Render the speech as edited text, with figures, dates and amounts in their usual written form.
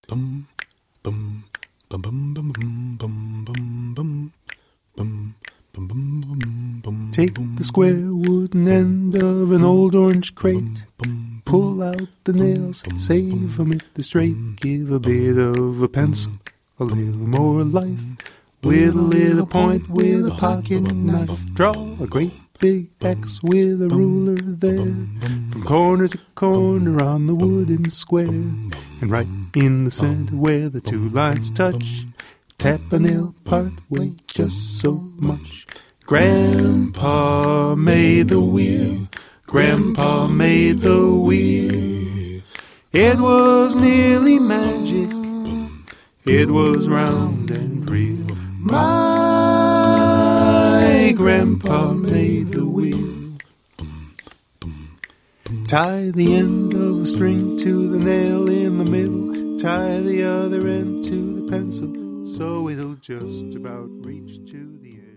Bum, bum, bum, bum, bum, bum, bum, bum, bum, bum, bum, bum. Take the square wooden end of an old orange crate, pull out the nails, save 'em if they're straight, give a bit of a pencil, a little more life, with a little point, with a pocket knife, draw a great big X with a ruler there, from corner to corner on the wooden square, and right in the center where the two lines touch, tap a nail part way just so much. Grandpa made the wheel, Grandpa made the wheel. It was nearly magic, it was round and real. My Grandpa made the wheel. Tie the end of a string to the nail in the middle, tie the other end to the pencil, so it'll just about reach to the end.